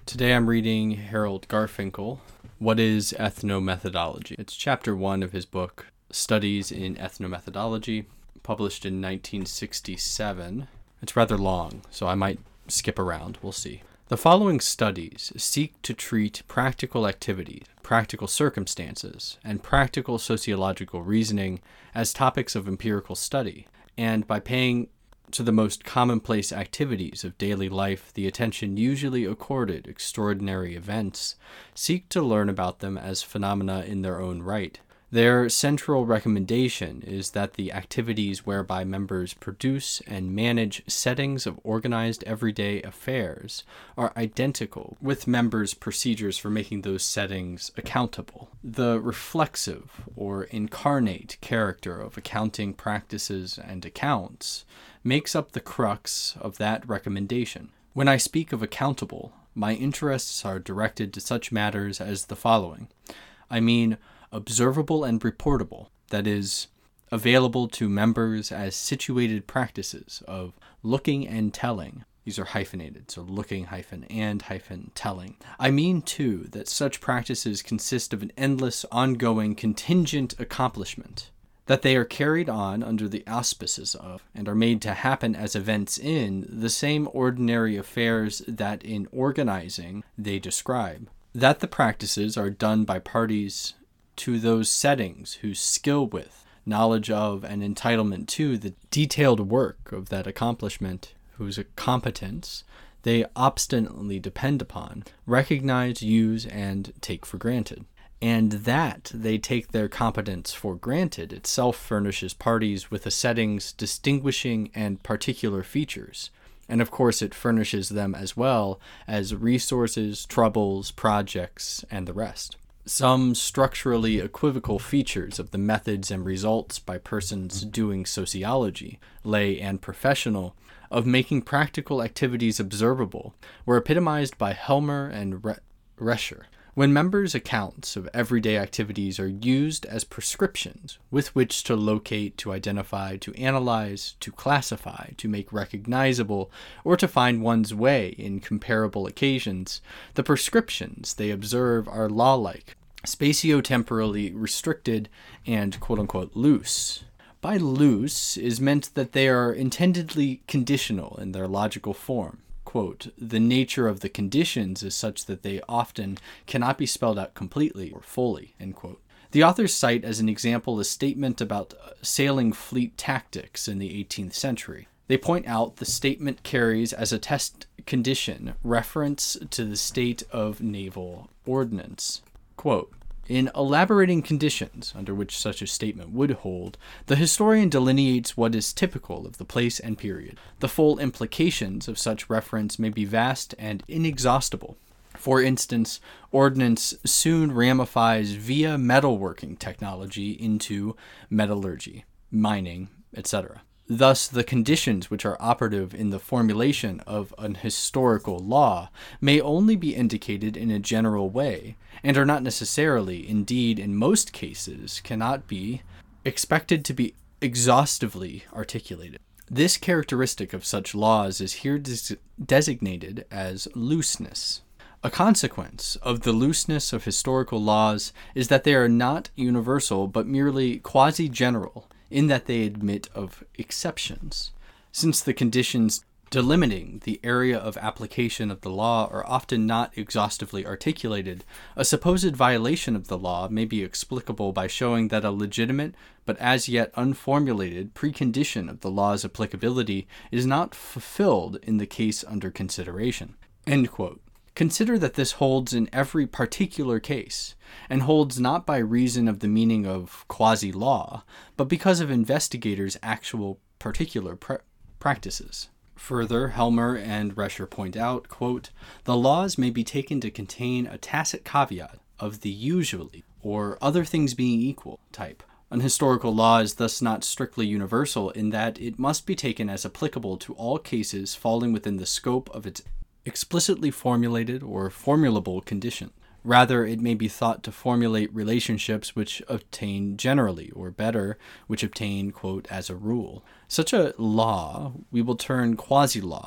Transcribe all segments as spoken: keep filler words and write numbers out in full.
Today I'm reading Harold Garfinkel, What is Ethnomethodology? It's chapter one of his book, Studies in Ethnomethodology, published in nineteen sixty-seven. It's rather long, so I might skip around. We'll see. The following studies seek to treat practical activities, practical circumstances, and practical sociological reasoning as topics of empirical study, and by paying to the most commonplace activities of daily life the attention usually accorded extraordinary events, seek to learn about them as phenomena in their own right. Their central recommendation is that the activities whereby members produce and manage settings of organized everyday affairs are identical with members' procedures for making those settings accountable. The reflexive or incarnate character of accounting practices and accounts makes up the crux of that recommendation. When I speak of accountable, my interests are directed to such matters as the following. I mean, observable and reportable, that is, available to members as situated practices of looking and telling. These are hyphenated, so looking hyphen and hyphen telling. I mean, too, that such practices consist of an endless, ongoing, contingent accomplishment, that they are carried on under the auspices of, and are made to happen as events in, the same ordinary affairs that in organizing they describe. That the practices are done by parties to those settings whose skill with, knowledge of, and entitlement to the detailed work of that accomplishment, whose competence they obstinately depend upon, recognize, use, and take for granted. And that they take their competence for granted itself furnishes parties with a setting's distinguishing and particular features. And of course it furnishes them as well as resources, troubles, projects, and the rest. Some structurally equivocal features of the methods and results by persons doing sociology, lay and professional, of making practical activities observable, were epitomized by Helmer and Re- Rescher. When members' accounts of everyday activities are used as prescriptions with which to locate, to identify, to analyze, to classify, to make recognizable, or to find one's way in comparable occasions, the prescriptions they observe are law-like, spatio-temporally restricted, and quote-unquote loose. By loose is meant that they are intendedly conditional in their logical form. Quote, the nature of the conditions is such that they often cannot be spelled out completely or fully, end quote. The authors cite as an example a statement about sailing fleet tactics in the eighteenth century. They point out the statement carries as a test condition reference to the state of naval ordnance. Quote, in elaborating conditions under which such a statement would hold, the historian delineates what is typical of the place and period. The full implications of such reference may be vast and inexhaustible. For instance, ordnance soon ramifies via metalworking technology into metallurgy, mining, et cetera. Thus, the conditions which are operative in the formulation of an historical law may only be indicated in a general way, and are not necessarily, indeed in most cases, cannot be expected to be exhaustively articulated. This characteristic of such laws is here des- designated as looseness. A consequence of the looseness of historical laws is that they are not universal but merely quasi-general, in that they admit of exceptions. Since the conditions delimiting the area of application of the law are often not exhaustively articulated, a supposed violation of the law may be explicable by showing that a legitimate but as yet unformulated precondition of the law's applicability is not fulfilled in the case under consideration. End quote. Consider that this holds in every particular case, and holds not by reason of the meaning of quasi-law, but because of investigators' actual particular pra- practices. Further, Helmer and Rescher point out, quote, the laws may be taken to contain a tacit caveat of the usually, or other things being equal, type. An historical law is thus not strictly universal in that it must be taken as applicable to all cases falling within the scope of its explicitly formulated or formulable condition. Rather, it may be thought to formulate relationships which obtain generally, or better, which obtain, quote, as a rule. Such a law we will term quasi-law,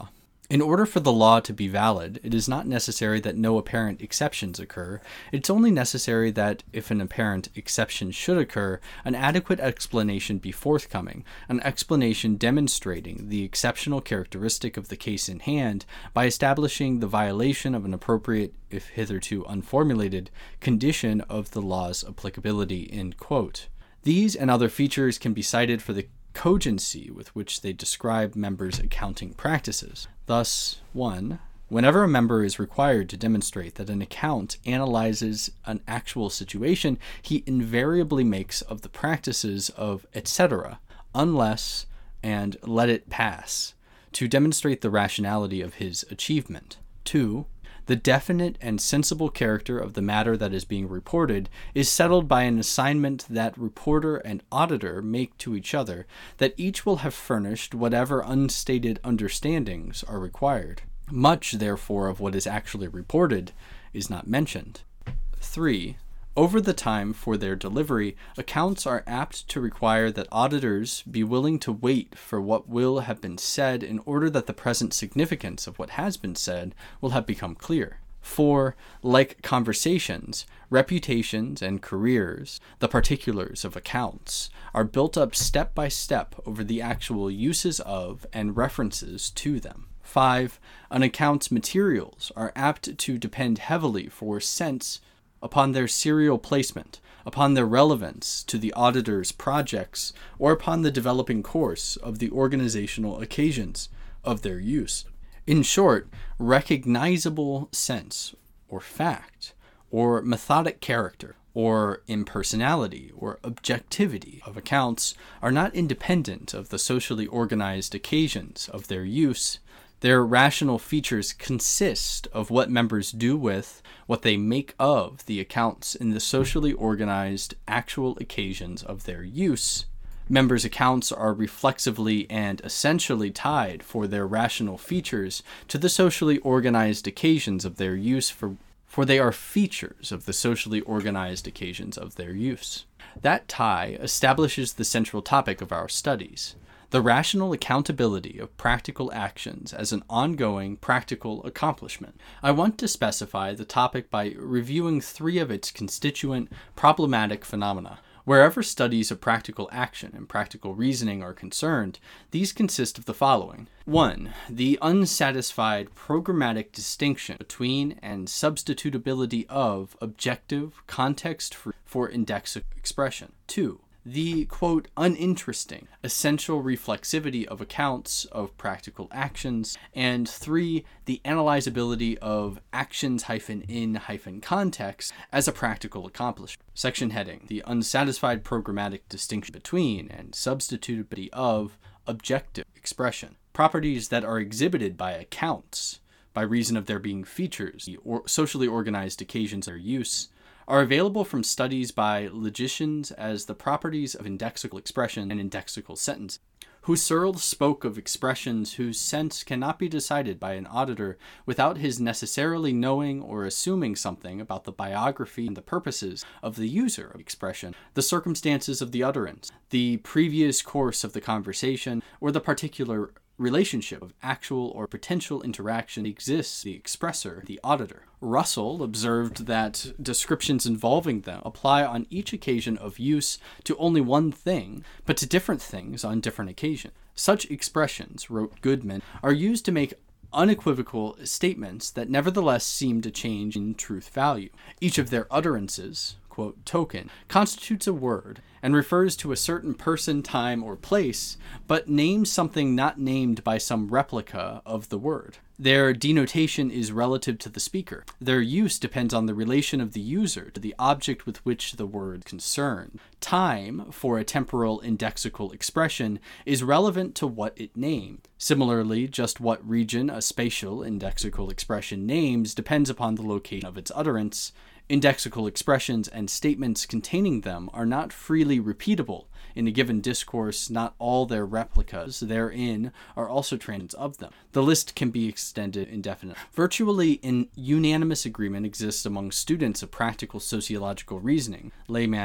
In order for the law to be valid, it is not necessary that no apparent exceptions occur. It's only necessary that, if an apparent exception should occur, an adequate explanation be forthcoming, an explanation demonstrating the exceptional characteristic of the case in hand by establishing the violation of an appropriate, if hitherto unformulated, condition of the law's applicability. End quote. These and other features can be cited for the cogency with which they describe members' accounting practices. Thus, one, whenever a member is required to demonstrate that an account analyzes an actual situation, he invariably makes of the practices of et cetera, unless and let it pass, to demonstrate the rationality of his achievement. Two, the definite and sensible character of the matter that is being reported is settled by an assignment that reporter and auditor make to each other, that each will have furnished whatever unstated understandings are required. Much, therefore, of what is actually reported is not mentioned. Three, over the time for their delivery, accounts are apt to require that auditors be willing to wait for what will have been said in order that the present significance of what has been said will have become clear. For, like conversations, reputations and careers, the particulars of accounts are built up step by step over the actual uses of and references to them. Five, an account's materials are apt to depend heavily for sense upon their serial placement, upon their relevance to the auditor's projects, or upon the developing course of the organizational occasions of their use. In short, recognizable sense, or fact, or methodic character, or impersonality, or objectivity of accounts are not independent of the socially organized occasions of their use. Their rational features consist of what members do with, what they make of, the accounts in the socially organized actual occasions of their use. Members' accounts are reflexively and essentially tied for their rational features to the socially organized occasions of their use, for, for they are features of the socially organized occasions of their use. That tie establishes the central topic of our studies: the rational accountability of practical actions as an ongoing practical accomplishment. I want to specify the topic by reviewing three of its constituent problematic phenomena. Wherever studies of practical action and practical reasoning are concerned, these consist of the following. One, the unsatisfied programmatic distinction between and substitutability of objective context for indexical expression. Two, the, quote, uninteresting, essential reflexivity of accounts of practical actions, and three, the analyzability of actions hyphen in hyphen context as a practical accomplishment. Section heading, the unsatisfied programmatic distinction between and substitutability of objective expression. Properties that are exhibited by accounts, by reason of their being features, or socially organized occasions of their use, are available from studies by logicians as the properties of indexical expression and indexical sentence. Husserl spoke of expressions whose sense cannot be decided by an auditor without his necessarily knowing or assuming something about the biography and the purposes of the user of expression, the circumstances of the utterance, the previous course of the conversation, or the particular relationship of actual or potential interaction exists the expressor, the auditor. Russell observed that descriptions involving them apply on each occasion of use to only one thing, but to different things on different occasions. Such expressions, wrote Goodman, are used to make unequivocal statements that nevertheless seem to change in truth value. Each of their utterances, quote, token, constitutes a word and refers to a certain person, time, or place, but names something not named by some replica of the word. Their denotation is relative to the speaker. Their use depends on the relation of the user to the object with which the word is concerned. Time, for a temporal indexical expression, is relevant to what it names. Similarly, just what region a spatial indexical expression names depends upon the location of its utterance. Indexical expressions and statements containing them are not freely repeatable in a given discourse. Not all their replicas therein are also translations of them. The list can be extended indefinitely. Virtually an unanimous agreement exists among students of practical sociological reasoning, layman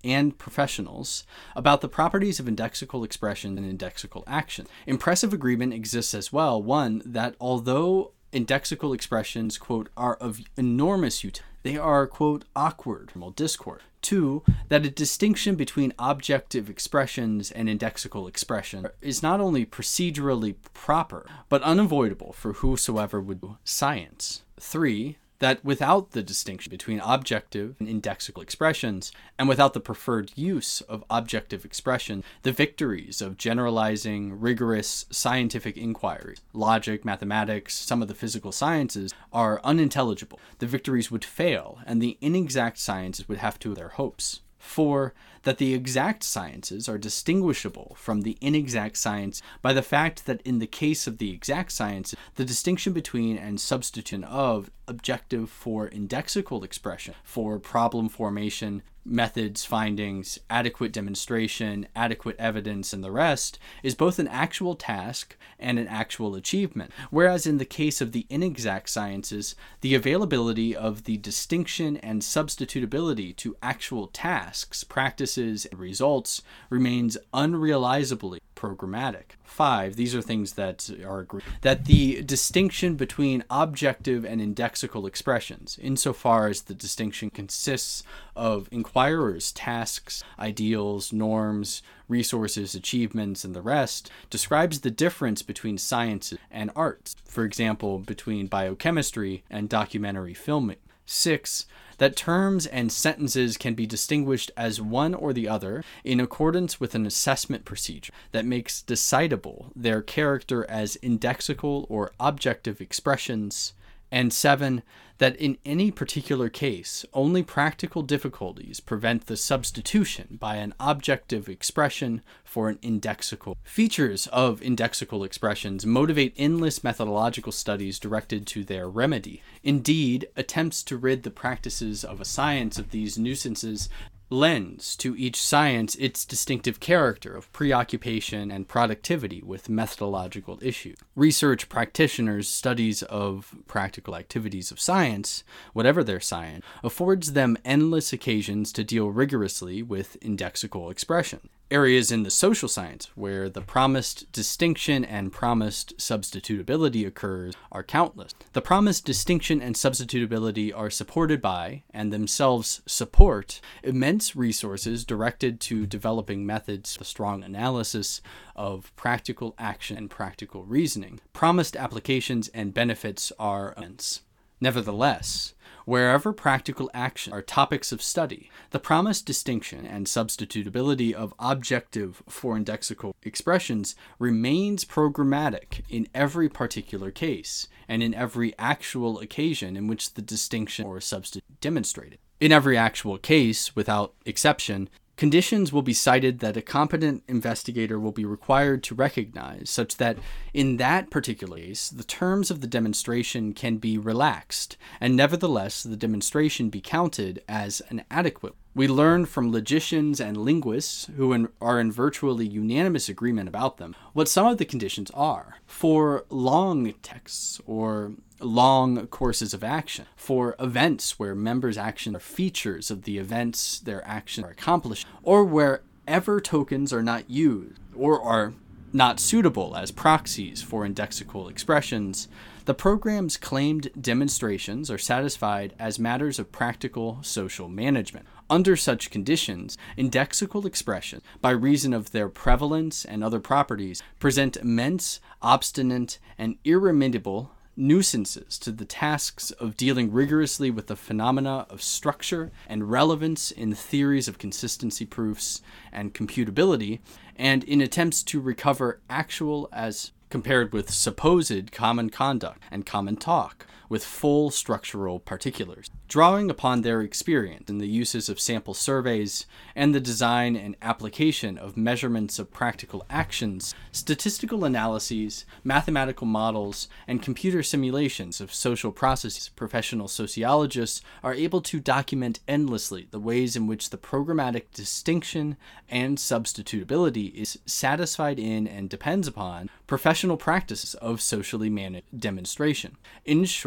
and professionals about the properties of indexical expression and indexical action. Impressive agreement exists as well. One, that although indexical expressions, quote, are of enormous utility, they are, quote, awkward from discourse. Two, that a distinction between objective expressions and indexical expression is not only procedurally proper, but unavoidable for whosoever would do science. Three, that without the distinction between objective and indexical expressions, and without the preferred use of objective expression, the victories of generalizing, rigorous scientific inquiry, logic, mathematics, some of the physical sciences, are unintelligible. The victories would fail, and the inexact sciences would have to their hopes. Four, that the exact sciences are distinguishable from the inexact science by the fact that in the case of the exact sciences, the distinction between and substitution of objective for indexical expression, for problem formation, methods, findings, adequate demonstration, adequate evidence, and the rest, is both an actual task and an actual achievement. Whereas in the case of the inexact sciences, the availability of the distinction and substitutability to actual tasks, practices, and results remains unrealizably programmatic. Five, these are things that are agreed, that the distinction between objective and indexical expressions, insofar as the distinction consists of inquirers' tasks, ideals, norms, resources, achievements, and the rest, describes the difference between sciences and arts, for example, between biochemistry and documentary filming. Six, that terms and sentences can be distinguished as one or the other in accordance with an assessment procedure that makes decidable their character as indexical or objective expressions. And seven, that in any particular case, only practical difficulties prevent the substitution by an objective expression for an indexical. Features of indexical expressions motivate endless methodological studies directed to their remedy. Indeed, attempts to rid the practices of a science of these nuisances lends to each science its distinctive character of preoccupation and productivity with methodological issues. Research practitioners' studies of practical activities of science, whatever their science, affords them endless occasions to deal rigorously with indexical expression. Areas in the social science where the promised distinction and promised substitutability occurs are countless. The promised distinction and substitutability are supported by, and themselves support, immense resources directed to developing methods for strong analysis of practical action and practical reasoning. Promised applications and benefits are immense. Nevertheless, wherever practical action are topics of study, the promised distinction and substitutability of objective for indexical expressions remains programmatic in every particular case and in every actual occasion in which the distinction or substitute is demonstrated. In every actual case, without exception, conditions will be cited that a competent investigator will be required to recognize, such that in that particular case, the terms of the demonstration can be relaxed, and nevertheless the demonstration be counted as an adequate. We learn from logicians and linguists, who in, are in virtually unanimous agreement about them, what some of the conditions are. For long texts or long courses of action, for events where members' actions are features of the events their actions are accomplished, or wherever tokens are not used or are not suitable as proxies for indexical expressions, the program's claimed demonstrations are satisfied as matters of practical social management. Under such conditions, indexical expressions, by reason of their prevalence and other properties, present immense, obstinate, and irremediable nuisances to the tasks of dealing rigorously with the phenomena of structure and relevance in theories of consistency proofs and computability, and in attempts to recover actual as compared with supposed common conduct and common talk, with full structural particulars. Drawing upon their experience in the uses of sample surveys and the design and application of measurements of practical actions, statistical analyses, mathematical models, and computer simulations of social processes, professional sociologists are able to document endlessly the ways in which the programmatic distinction and substitutability is satisfied in and depends upon professional practices of socially managed demonstration. In short,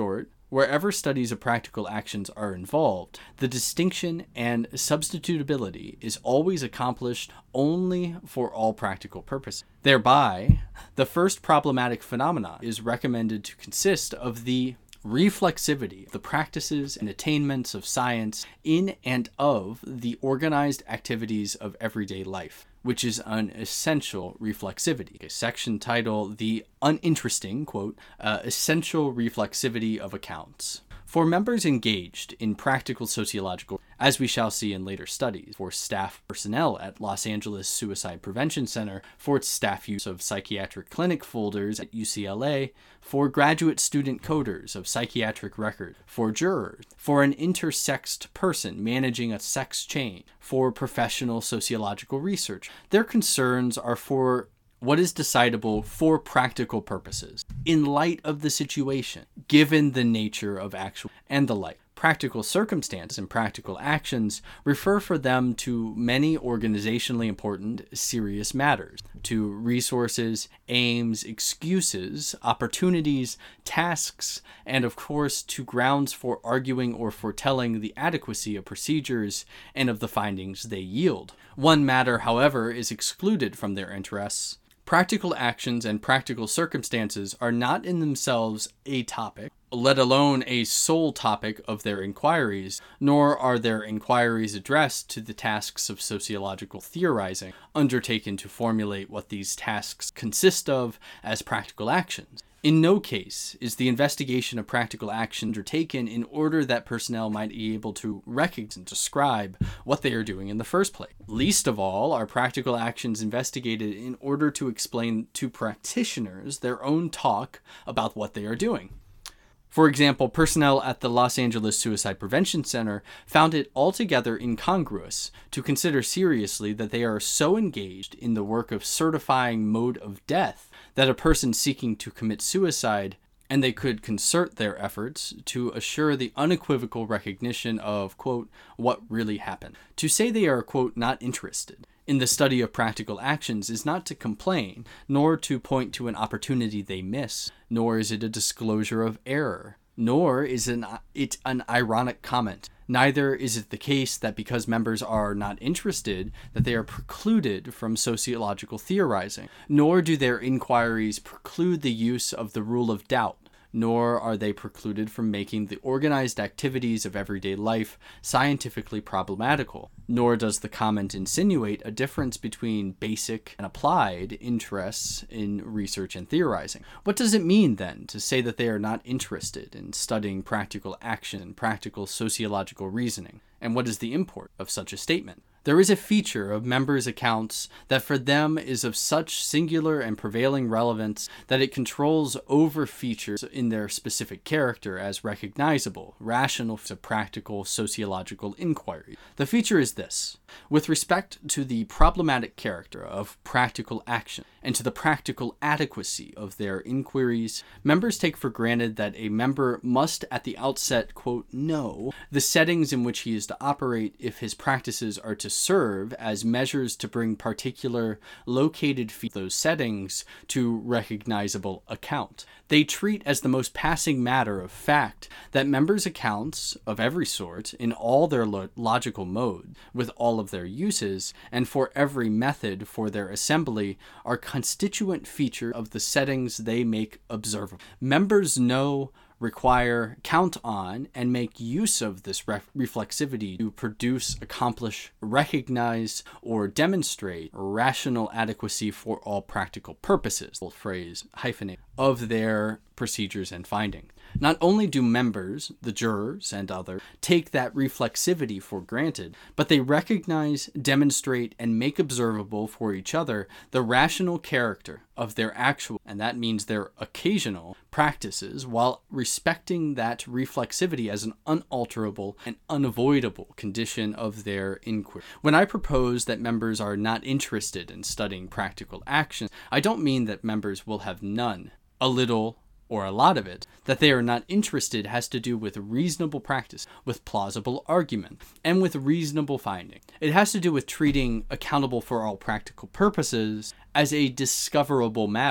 Wherever studies of practical actions are involved, the distinction and substitutability is always accomplished only for all practical purposes. Thereby, the first problematic phenomena is recommended to consist of the reflexivity of the practices and attainments of science in and of the organized activities of everyday life, which is an essential reflexivity. A section titled The Uninteresting, quote, uh, Essential Reflexivity of Accounts. For members engaged in practical sociological, as we shall see in later studies, for staff personnel at Los Angeles Suicide Prevention Center, for its staff use of psychiatric clinic folders at U C L A, for graduate student coders of psychiatric record, for jurors, for an intersexed person managing a sex chain, for professional sociological research. Their concerns are for what is decidable for practical purposes, in light of the situation, given the nature of actual and the like. Practical circumstances and practical actions refer for them to many organizationally important, serious matters, to resources, aims, excuses, opportunities, tasks, and of course to grounds for arguing or foretelling the adequacy of procedures and of the findings they yield. One matter, however, is excluded from their interests. Practical actions and practical circumstances are not in themselves a topic, let alone a sole topic of their inquiries, nor are their inquiries addressed to the tasks of sociological theorizing, undertaken to formulate what these tasks consist of as practical actions. In no case is the investigation of practical action undertaken in order that personnel might be able to recognize and describe what they are doing in the first place. Least of all are practical actions investigated in order to explain to practitioners their own talk about what they are doing. For example, personnel at the Los Angeles Suicide Prevention Center found it altogether incongruous to consider seriously that they are so engaged in the work of certifying mode of death that a person seeking to commit suicide, and they could concert their efforts to assure the unequivocal recognition of, quote, what really happened. To say they are, quote, not interested in the study of practical actions is not to complain, nor to point to an opportunity they miss, nor is it a disclosure of error, nor is an, it an ironic comment. Neither is it the case that because members are not interested, that they are precluded from sociological theorizing, nor do their inquiries preclude the use of the rule of doubt, nor are they precluded from making the organized activities of everyday life scientifically problematical, nor does the comment insinuate a difference between basic and applied interests in research and theorizing. What does it mean, then, to say that they are not interested in studying practical action and practical sociological reasoning? And what is the import of such a statement? There is a feature of members' accounts that for them is of such singular and prevailing relevance that it controls over features in their specific character as recognizable, rational to practical sociological inquiry. The feature is this: with respect to the problematic character of practical action and to the practical adequacy of their inquiries, members take for granted that a member must at the outset, quote, know the settings in which he is to operate if his practices are to serve as measures to bring particular located fe- those settings to recognizable account. They treat as the most passing matter of fact that members' accounts of every sort, in all their lo- logical mode, with all of their uses, and for every method for their assembly, are constituent feature of the settings they make observable. Members know, require, count on, and make use of this ref- reflexivity to produce, accomplish, recognize, or demonstrate rational adequacy for all practical purposes, phrase hyphenate, of their procedures and findings. Not only do members, the jurors and others, take that reflexivity for granted, but they recognize, demonstrate, and make observable for each other the rational character of their actual, and that means their occasional, practices, while respecting that reflexivity as an unalterable and unavoidable condition of their inquiry. When I propose that members are not interested in studying practical action, I don't mean that members will have none, a little, or a lot of it. That they are not interested has to do with reasonable practice, with plausible argument, and with reasonable finding. It has to do with treating accountable for all practical purposes as a discoverable matter,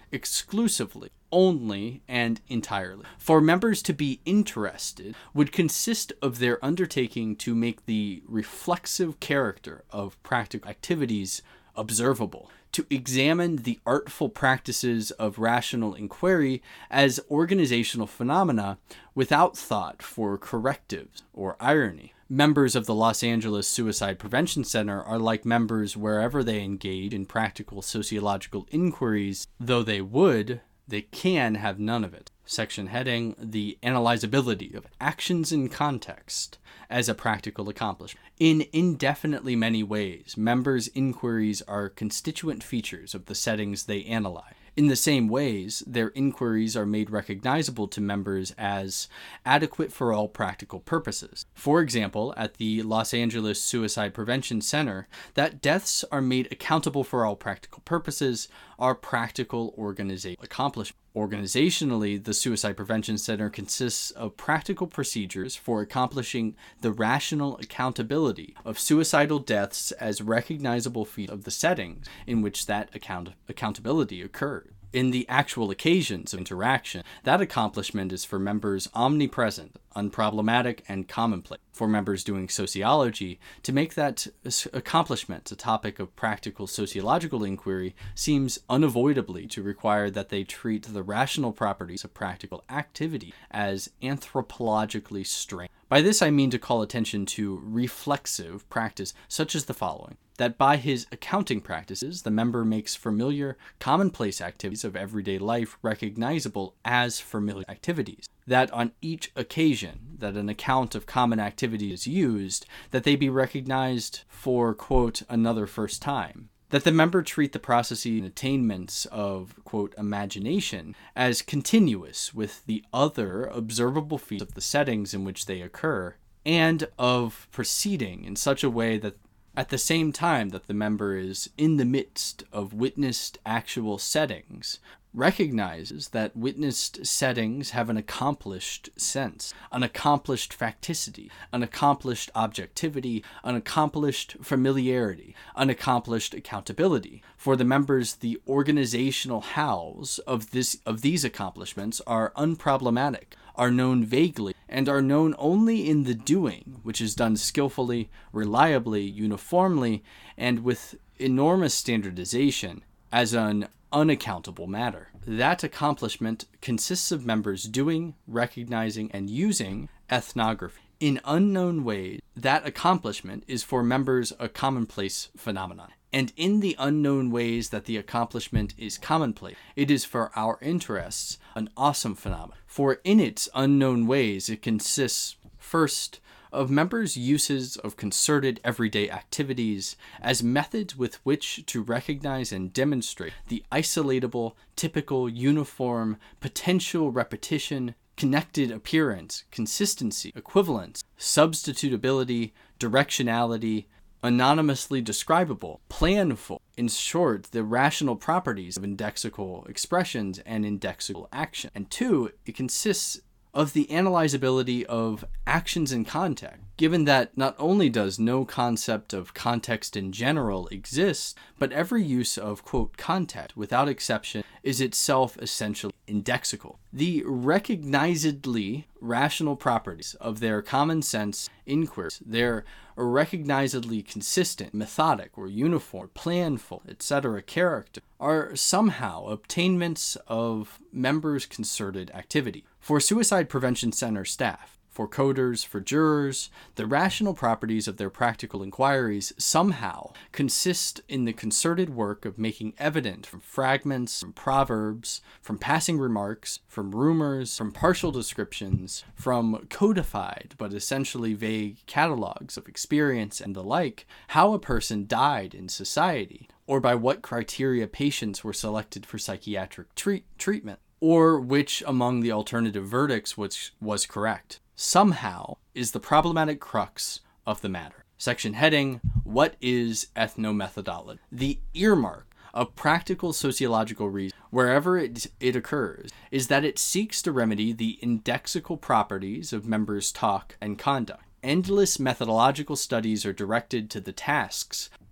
exclusively, only, and entirely. For members to be interested would consist of their undertaking to make the reflexive character of practical activities observable, to examine the artful practices of rational inquiry as organizational phenomena without thought for correctives or irony. Members of the Los Angeles Suicide Prevention Center are like members wherever they engage in practical sociological inquiries, though they would, they can have none of it. Section heading, the analyzability of actions in context as a practical accomplishment. In indefinitely many ways, members' inquiries are constituent features of the settings they analyze. In the same ways, their inquiries are made recognizable to members as adequate for all practical purposes. For example, at the Los Angeles Suicide Prevention Center, that deaths are made accountable for all practical purposes are practical organizational accomplishments. Organizationally, the Suicide Prevention Center consists of practical procedures for accomplishing the rational accountability of suicidal deaths as recognizable features of the settings in which that account- accountability occurred. In the actual occasions of interaction, that accomplishment is for members omnipresent, unproblematic, and commonplace. For members doing sociology, to make that accomplishment a topic of practical sociological inquiry seems unavoidably to require that they treat the rational properties of practical activity as anthropologically strange. By this I mean to call attention to reflexive practice, such as the following: that by his accounting practices, the member makes familiar, commonplace activities of everyday life recognizable as familiar activities. That on each occasion that an account of common activity is used, that they be recognized for, quote, another first time. That the member treat the processes and attainments of, quote, imagination as continuous with the other observable features of the settings in which they occur, and of proceeding in such a way that at the same time that the member is in the midst of witnessed actual settings, recognizes that witnessed settings have an accomplished sense, an accomplished facticity, an accomplished objectivity, an accomplished familiarity, an accomplished accountability. For the members, the organizational hows of this of these accomplishments are unproblematic, are known vaguely, and are known only in the doing, which is done skillfully, reliably, uniformly, and with enormous standardization, as an unaccountable matter. That accomplishment consists of members doing, recognizing, and using ethnography. In unknown ways, that accomplishment is for members a commonplace phenomenon. And in the unknown ways that the accomplishment is commonplace, it is for our interests an awesome phenomenon. For in its unknown ways, it consists, first, of members' uses of concerted everyday activities as methods with which to recognize and demonstrate the isolatable, typical, uniform, potential repetition, connected appearance, consistency, equivalence, substitutability, directionality, anonymously describable, planful, in short, the rational properties of indexical expressions and indexical action. And two, it consists of the analyzability of actions in context, given that not only does no concept of context in general exist, but every use of, quote, context, without exception, is itself essentially indexical. The recognizedly rational properties of their common sense inquiries, their recognizedly consistent, methodic, or uniform, planful, et cetera character, are somehow obtainments of members' concerted activity. For Suicide Prevention Center staff, for coders, for jurors, the rational properties of their practical inquiries somehow consist in the concerted work of making evident from fragments, from proverbs, from passing remarks, from rumors, from partial descriptions, from codified but essentially vague catalogs of experience and the like, how a person died in society, or by what criteria patients were selected for psychiatric treat- treatment, or which among the alternative verdicts was, was correct. Somehow is the problematic crux of the matter. Section heading, what is ethnomethodology? The earmark of practical sociological reason, wherever it, it occurs, is that it seeks to remedy the indexical properties of members' talk and conduct. Endless methodological studies are directed to the tasks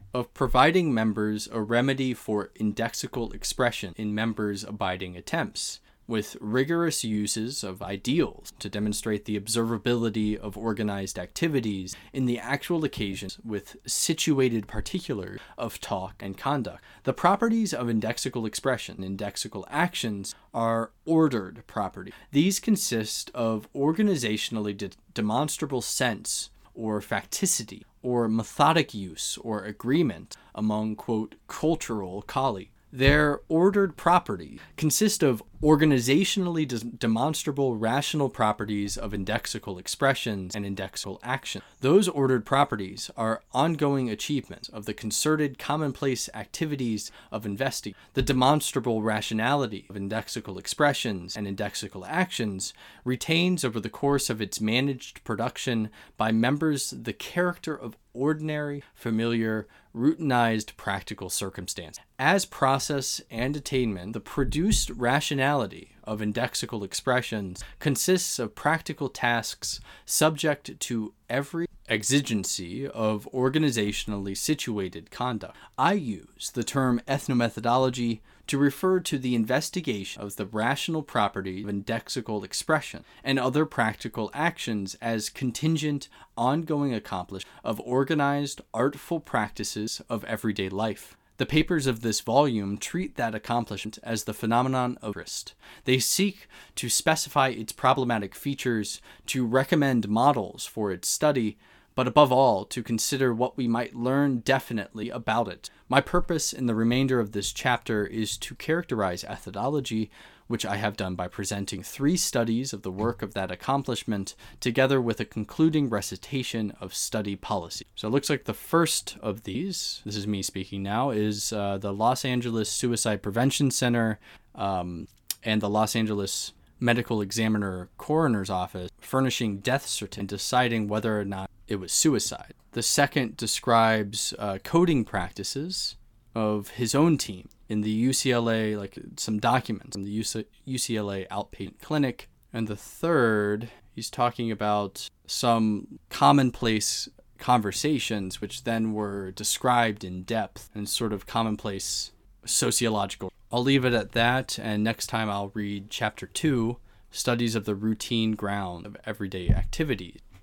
of providing members a remedy for indexical expression in members' abiding attempts, with rigorous uses of ideals to demonstrate the observability of organized activities in the actual occasions with situated particulars of talk and conduct. The properties of indexical expression, indexical actions, are ordered properties. These consist of organizationally de- demonstrable sense or facticity or methodic use or agreement among, quote, cultural colleagues. Their ordered property consist of organizationally de- demonstrable rational properties of indexical expressions and indexical action. Those ordered properties are ongoing achievements of the concerted commonplace activities of investing. The demonstrable rationality of indexical expressions and indexical actions retains over the course of its managed production by members the character of ordinary, familiar, routinized practical circumstance. As process and attainment, the produced rationality of indexical expressions consists of practical tasks subject to every exigency of organizationally situated conduct. I use the term ethnomethodology to refer to the investigation of the rational property of indexical expression and other practical actions as contingent, ongoing accomplishment of organized, artful practices of everyday life. The papers of this volume treat that accomplishment as the phenomenon of interest. They seek to specify its problematic features, to recommend models for its study, but above all, to consider what we might learn definitely about it. My purpose in the remainder of this chapter is to characterize ethodology, which I have done by presenting three studies of the work of that accomplishment, together with a concluding recitation of study policy. So it looks like the first of these, this is me speaking now, is uh, the Los Angeles Suicide Prevention Center um, and the Los Angeles Medical Examiner Coroner's Office furnishing death certificates and deciding whether or not it was suicide. The second describes uh, coding practices of his own team in the U C L A, like some documents in the U C L A outpatient clinic. And the third, he's talking about some commonplace conversations which then were described in depth and sort of commonplace sociological. I'll leave it at that, and next time I'll read chapter two, Studies of the Routine Ground of Everyday Activities.